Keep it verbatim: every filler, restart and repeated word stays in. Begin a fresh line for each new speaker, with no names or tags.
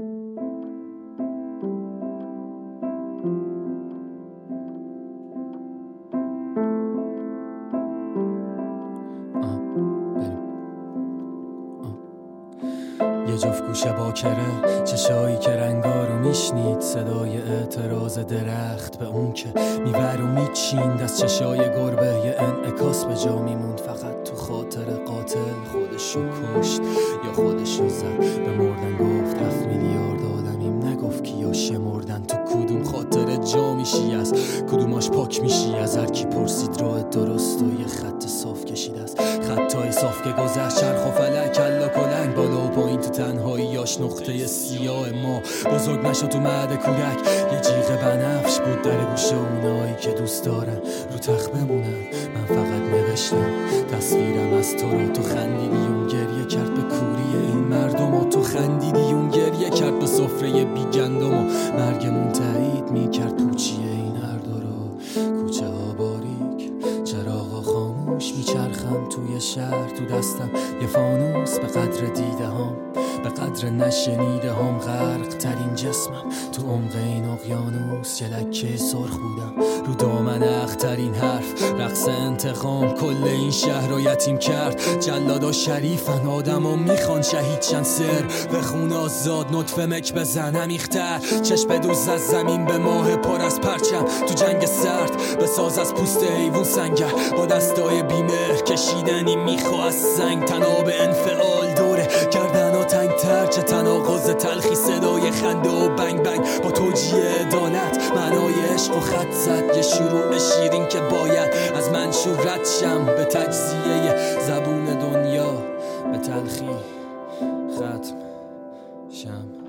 یه جفت گوشه باکره، چشایی که رنگا رو میشنید، صدای اعتراض درخت به اون که میور و میچیند از چشای گربه. یه انعکاس به جا میموند فقط تو خاطر قاتل، خودشو کشت یا خودشو زد به مردن. گفت هفت میلیارد آدمیم، نگفت کیا شمردن. تو کدوم خاطر جا میشی، از کدوماش پاک میشی؟ از هر کی پرسید راه درست و یه خط صاف کشید، از خطای صاف که گذشت چرخ و فلک، کلا کلنگ بالا و پایین تو تنهاییاش نقطه سیاه ما بزرگ نشد تو مهد کودک. یه جیغ بنفش بود در گوشه اونایی که دوست دارن رو تخت بمونن. من فقط نوشتم تصویرم از تو رو، تو خندیدی اون گریه کرد به کوری این مردم و تو خندیدی اون گریه کرد به سفره بی گندم و مرگمون تایید میکرد پوچی این هر دو رو. کوچه ها باریک، چراغا خاموش، میچرخم توی شهر، تو دستم یه فانوس به قدر دیده هم، به قدر نشنیده هم. غرق ترین جسمم تو عمق این اقیانوس، یه لکه سرخ بودم رو دامن اخترین حرف. رقص انتقام کل این شهر رو یتیم کرد. جلادا شریفن، آدم ها میخوان شهید چند سر بخون آزاد، نطفه مک بزن همیختر. چشم دوز از زمین به ماه پر از پرچم، تو جنگ سرد بساز از پوست حیوان سنگر. با دستای بیمهر کشیدنی میخوا از سنگ، تناب انفعال دوره گردن و تنگ تر. چه تناقض تلخی، صدای خنده و بنگ بنگ با توجیه عدالت، معنای عشق و خط زد. یه شروع شیرین که باید از منشور رد شم، به تجزیه زبون دنیا به تلخی ختم شم.